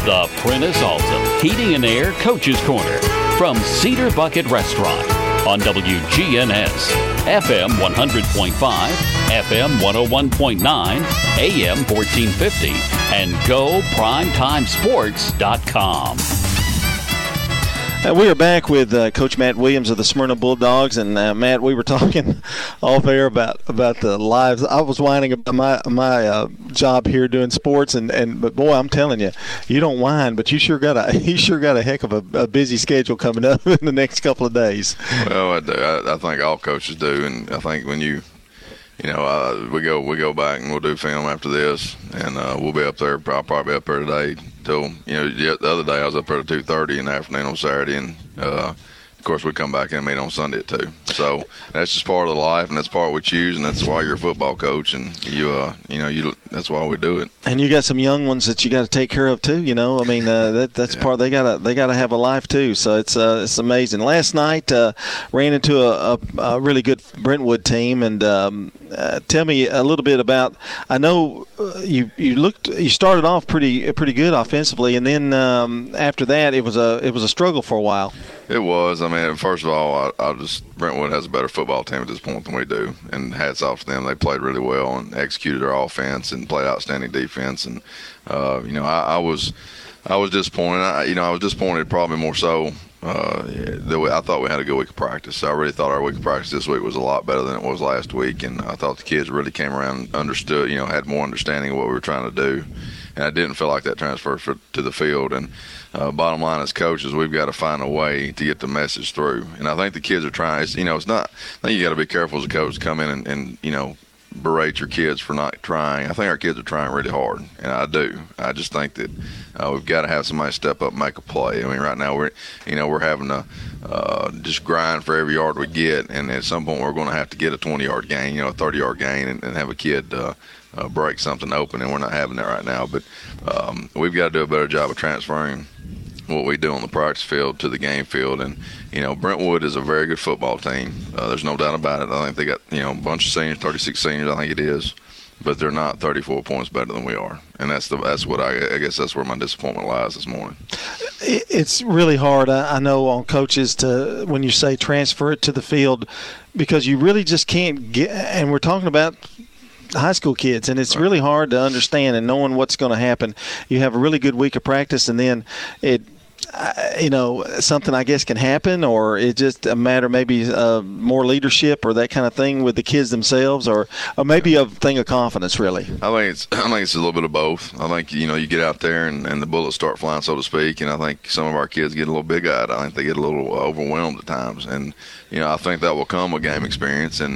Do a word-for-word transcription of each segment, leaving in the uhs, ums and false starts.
The Prentice Alta Heating and Air Coach's Corner from Cedar Bucket Restaurant on W G N S, F M one hundred point five, F M one oh one point nine, A M fourteen fifty, and go primetime sports dot com. Uh, we are back with uh, Coach Matt Williams of the Smyrna Bulldogs, and uh, Matt, we were talking off air about, about the lives. I was whining about my my uh, job here doing sports, and, and but boy, I'm telling you, you don't whine, but you sure got a you sure got a heck of a, a busy schedule coming up in the next couple of days. Well, I do. I, I think all coaches do, and I think when you. You know, uh, we go we go back and we'll do film after this, and uh, we'll be up there. I'll probably be up there today till, you know, the other day I was up there at two thirty in the afternoon on Saturday, and uh, of course we come back and meet on Sunday at two. So that's just part of the life, and that's part we choose, and that's why you're a football coach, and you uh you know you that's why we do it. And you got some young ones that you got to take care of too. You know, I mean uh, that that's yeah. part. They gotta they gotta have a life too. So it's uh, it's amazing. Last night uh, ran into a, a, a really good Brentwood team, and um, uh, tell me a little bit about. I know uh, you you looked you started off pretty pretty good offensively, and then um, after that it was a it was a struggle for a while. It was. I mean, first of all, I, I just Brentwood has a better football team at this point than we do, and hats off to them. They played really well and executed their offense and played outstanding defense. And uh, you know, I, I was I was disappointed. I, you know, I was disappointed probably more so. Uh, the way I thought we had a good week of practice. I really thought our week of practice this week was a lot better than it was last week, and I thought the kids really came around and understood, you know, had more understanding of what we were trying to do, and I didn't feel like that transferred for, to the field. And uh, bottom line, as coaches, we've got to find a way to get the message through, and I think the kids are trying. It's, you know, it's not. I think you got to be careful as a coach to come in and, and you know, berate your kids for not trying. I think our kids are trying really hard, and I do. I just think that uh, we've got to have somebody step up and make a play. I mean, right now we're, you know, we're having to uh, just grind for every yard we get, and at some point we're going to have to get a twenty-yard gain, you know, a thirty-yard gain, and, and have a kid uh, uh, break something open, and we're not having that right now. But um, we've got to do a better job of transferring what we do on the practice field to the game field. And you know, Brentwood is a very good football team. Uh, there's no doubt about it. I think they got, you know, a bunch of seniors, thirty-six seniors, I think it is, but they're not thirty-four points better than we are. And that's the that's what I, I guess that's where my disappointment lies this morning. It's really hard, I know, on coaches to, when you say transfer it to the field, because you really just can't get, and we're talking about high school kids, and it's right. really hard to understand and knowing what's going to happen. You have a really good week of practice, and then it, uh, you know, something I guess can happen, or it's just a matter maybe uh, more leadership or that kind of thing with the kids themselves, or, or maybe a thing of confidence, really. I think it's I think it's a little bit of both. I think, you know, you get out there and, and the bullets start flying, so to speak, and I think some of our kids get a little big-eyed. I think they get a little overwhelmed at times, and you know, I think that will come with game experience, and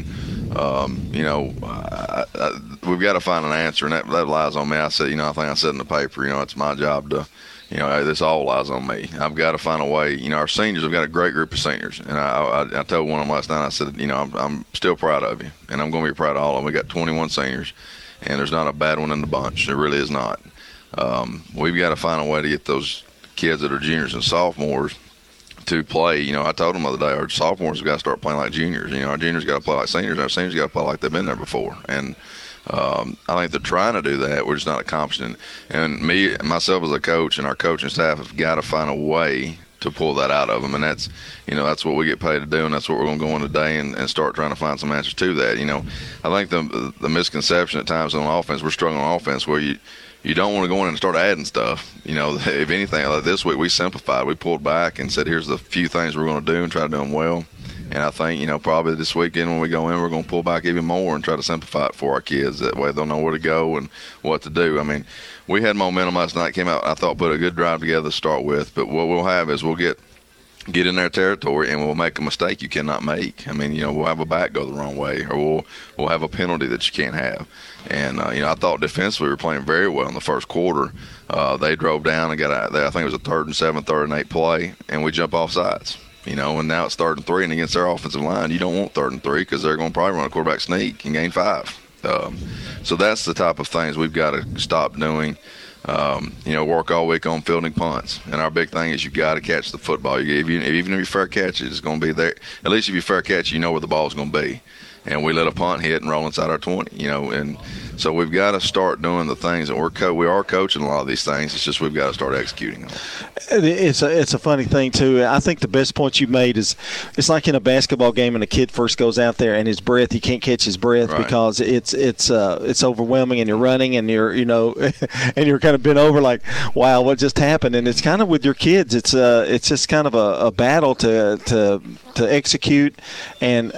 um, you know, I, I, we've got to find an answer, and that, that lies on me. I said, you know, I think I said in the paper, you know, it's my job to, you know, this all lies on me. I've got to find a way. You know, our seniors, we've got a great group of seniors, and I, I, I told one of them last night, I said, you know, I'm, I'm still proud of you, and I'm going to be proud of all of them. We got twenty-one seniors, and there's not a bad one in the bunch. There really is not. Um, we've got to find a way to get those kids that are juniors and sophomores to play. You know, I told them the other day, our sophomores have got to start playing like juniors. You know, our juniors got to play like seniors, and our seniors got to play like they've been there before. And um, I think they're trying to do that. We're just not accomplishing it. And me, myself as a coach, and our coaching staff have got to find a way to pull that out of them. And that's, you know, that's what we get paid to do, and that's what we're going to go in today and, and start trying to find some answers to that. You know, I think the the misconception at times on offense, we're struggling on offense where you, you don't want to go in and start adding stuff. You know, if anything, like this week we simplified. We pulled back and said, here's the few things we're going to do and try to do them well. And I think, you know, probably this weekend when we go in, we're going to pull back even more and try to simplify it for our kids. That way they'll know where to go and what to do. I mean, we had momentum last night, came out, I thought, put a good drive together to start with. But what we'll have is we'll get get in their territory and we'll make a mistake you cannot make. I mean, you know, we'll have a back go the wrong way, or we'll we'll have a penalty that you can't have. And, uh, you know, I thought defensively we were playing very well in the first quarter. Uh, they drove down and got out there. I think it was a third and seven, third and eight play, and we jump off sides. You know, and now it's third and three, and against their offensive line, you don't want third and three because they're going to probably run a quarterback sneak and gain five. Um, so that's the type of things we've got to stop doing. Um, you know, work all week on fielding punts. And our big thing is you got to catch the football. You, if you, even if you fair catch it, it's going to be there. At least if you fair catch, you know where the ball's going to be. And we let a punt hit and roll inside our twenty, you know, and So we've got to start doing the things that we're co- we are coaching a lot of these things. It's just we've got to start executing them. It's a it's a funny thing too. I think the best point you made is it's like in a basketball game when a kid first goes out there and his breath, he can't catch his breath right. because it's it's uh, it's overwhelming, and you're running and you're you know and you're kind of bent over like, wow, what just happened? And it's kind of with your kids. It's uh it's just kind of a, a battle to to to execute and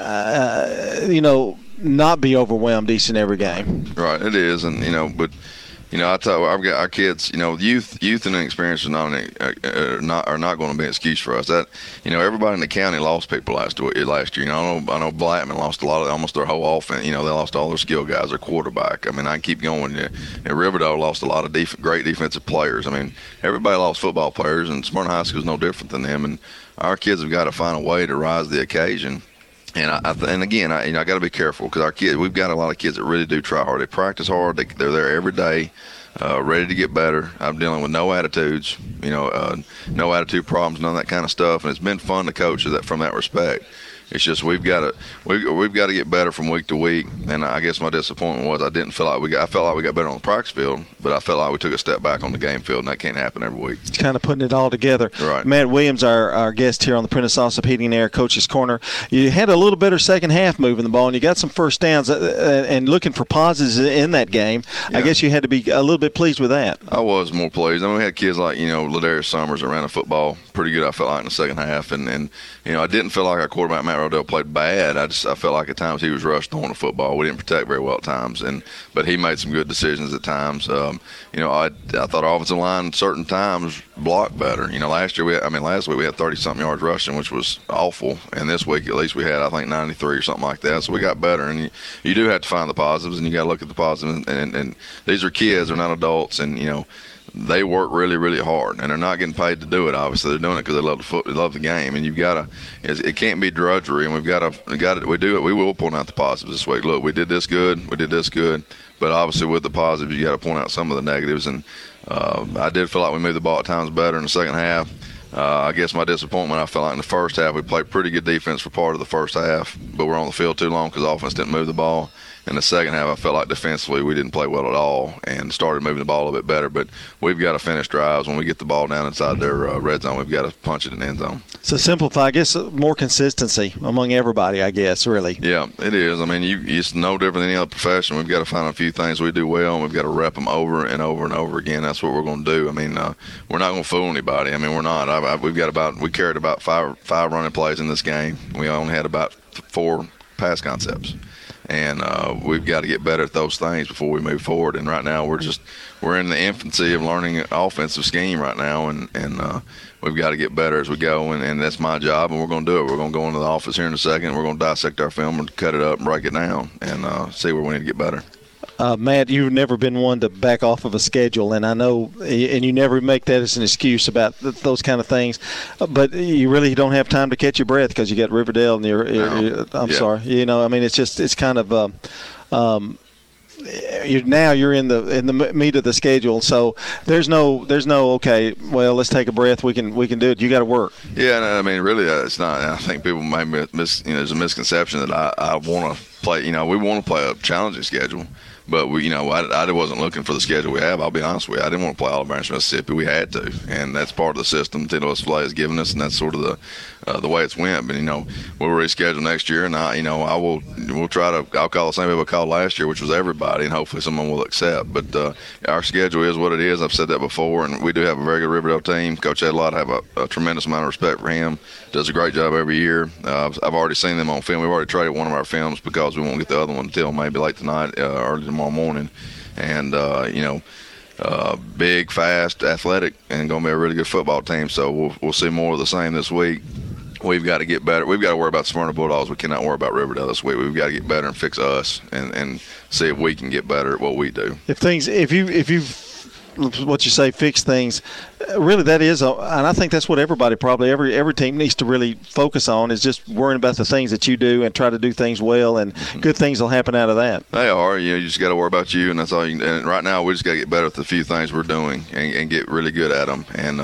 uh, you know not be overwhelmed each and every game. Right, it is, and you know, but. You know, I tell I've got our kids. You know, youth, youth, and experience are not are not are not going to be an excuse for us. That you know, everybody in the county lost people last last year. You know, I know I know Blackman lost a lot of almost their whole offense. You know, they lost all their skill guys, their quarterback. I mean, I can keep going. You know, Riverdale lost a lot of def- great defensive players. I mean, everybody lost football players, and Smyrna High School is no different than them. And our kids have got to find a way to rise to the occasion. And I, I th- and again, I, you know, I got to be careful because our kids, we've got a lot of kids that really do try hard. They practice hard. They, they're there every day, uh, ready to get better. I'm dealing with no attitudes, you know, uh, no attitude problems, none of that kind of stuff. And it's been fun to coach that from that respect. It's just we've got to we, we've got to get better from week to week. And I guess my disappointment was I didn't feel like we got, I felt like we got better on the practice field, but I felt like we took a step back on the game field, and that can't happen every week. It's kind of putting it all together. Right. Matt Williams, our, our guest here on the Prentice Allsup Heating and Air Coach's Corner. You had a little better second half moving the ball, and you got some first downs uh, and looking for positives in that game. Yeah. I guess you had to be a little bit pleased with that. I was more pleased. I mean, we had kids like, you know, Ladarius Summers that ran the football pretty good, I felt like, in the second half. And, and you know, I didn't feel like our quarterback, Matt Rodell, played bad. I just I felt like at times he was rushed on the football. We didn't protect very well at times, and but he made some good decisions at times. Um, you know, I I thought our offensive line certain times blocked better. You know, last year we had, I mean last week we had thirty something yards rushing, which was awful, and this week at least we had I think ninety-three or something like that. So we got better, and you, you do have to find the positives, and you got to look at the positives. And, and, and these are kids, they're not adults, and you know. They work really, really hard, and they're not getting paid to do it. Obviously, they're doing it because they love the foot, they love the game, and you've got to. It can't be drudgery, and we've got to. We got to. We do it. We will point out the positives this week. Look, we did this good. We did this good, but obviously with the positives, you got to point out some of the negatives. And uh, I did feel like we moved the ball at times better in the second half. Uh, I guess my disappointment, I felt like in the first half we played pretty good defense for part of the first half, but we're on the field too long because offense didn't move the ball. In the second half, I felt like defensively we didn't play well at all and started moving the ball a little bit better. But we've got to finish drives. When we get the ball down inside their uh, red zone, we've got to punch it in the end zone. So simplify, I guess, more consistency among everybody, I guess, really. Yeah, it is. I mean, you, it's no different than any other profession. We've got to find a few things we do well, and we've got to rep them over and over and over again. That's what we're going to do. I mean, uh, we're not going to fool anybody. I mean, we're not. I, I, we've got about we carried about five five running plays in this game. We only had about four pass concepts. And uh, we've got to get better at those things before we move forward. And right now, we're just we're in the infancy of learning offensive scheme right now, and and uh, we've got to get better as we go. And, and that's my job, and we're going to do it. We're going to go into the office here in a second. We're going to dissect our film and cut it up and break it down and uh, see where we need to get better. Uh, Matt, you've never been one to back off of a schedule, and I know, and you never make that as an excuse about th- those kind of things. But you really don't have time to catch your breath because you got Riverdale and you're. you're, you're I'm yeah. sorry, you know. I mean, it's just it's kind of. Uh, um, You're, now you're in the in the meat of the schedule, so there's no there's no okay. Well, let's take a breath. We can we can do it. You got to work. Yeah, I mean, really, uh, it's not. I think people may miss. You know, there's a misconception that I, I want to play. You know, we want to play a challenging schedule. But, we, you know, I, I wasn't looking for the schedule we have. I'll be honest with you. I didn't want to play Olive Branch, Mississippi. We had to. And that's part of the system Tito Esfalea has given us, and that's sort of the uh, the way it's went. But, you know, we'll reschedule next year, and, I, you know, I will we'll try to – I'll call the same people I called last year, which was everybody, and hopefully someone will accept. But uh, our schedule is what it is. I've said that before, and we do have a very good Riverdale team. Coach Edlott, I have a, a tremendous amount of respect for him. Does a great job every year. Uh, I've, I've already seen them on film. We've already traded one of our films because we won't get the other one until maybe late tonight, uh, early tomorrow morning. And, uh, you know, uh, big, fast, athletic, and going to be a really good football team. So we'll, we'll see more of the same this week. We've got to get better. We've got to worry about Smyrna Bulldogs. We cannot worry about Riverdale this week. We've got to get better and fix us and, and see if we can get better at what we do. If things, if you, if you, what you say, fix things, really that is, a, and I think that's what everybody probably, every every team needs to really focus on is just worrying about the things that you do and try to do things well, and mm-hmm. good things will happen out of that. They are. You know, you just got to worry about you, and that's all you can. And right now, we just got to get better at the few things we're doing and, and get really good at them. And uh,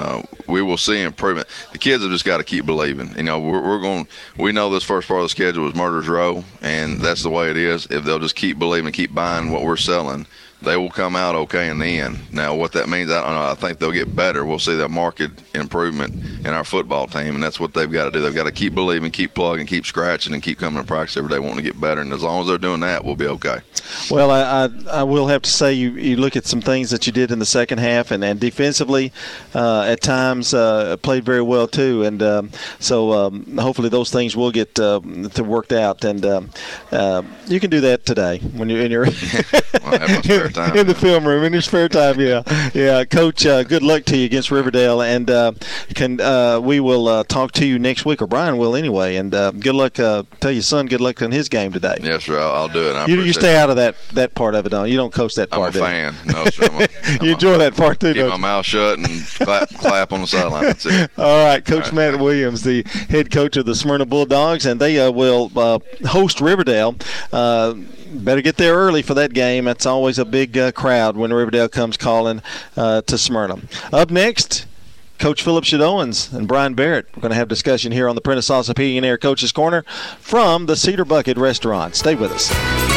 we will see improvement. The kids have just got to keep believing. You know, we're, we're going. We know this first part of the schedule is Murder's Row, and that's the way it is. If they'll just keep believing, keep buying what we're selling, they will come out okay in the end. Now, what that means, I don't know. I think they'll get better. We'll see that market improvement in our football team, and that's what they've got to do. They've got to keep believing, keep plugging, keep scratching, and keep coming to practice every day wanting to get better. And as long as they're doing that, we'll be okay. Well, I, I, I will have to say you, you look at some things that you did in the second half, and, and defensively uh, at times uh, played very well too. And um, so um, hopefully those things will get uh, to worked out. And um, uh, you can do that today when you're in your well, have my spare time, in the film room in your spare time. Yeah, yeah. Coach, uh, good luck to you against Riverdale, and uh, can uh, we will uh, talk to you next week, or Brian will anyway. And uh, good luck. Uh, tell your son good luck on his game today. Yes, sir. I'll, I'll do it. I you, you stay it. out of that, that part of it, don't you? You don't coach that part. I'm a fan. No, sir. I'm a, I'm you enjoy a, that part too. Keep don't my you? mouth shut and clap, clap on the sideline. That's it. All right, Coach All right. Matt Williams, the head coach of the Smyrna Bulldogs, and they uh, will uh, host Riverdale. Uh, better get there early for that game. That's always a big uh, crowd when Riverdale comes calling uh, to Smyrna. Up next, Coach Philip Shadowins and Brian Barrett. We're going to have discussion here on the Prentice Salsa Heating and Air Coach's Corner from the Cedar Bucket Restaurant. Stay with us.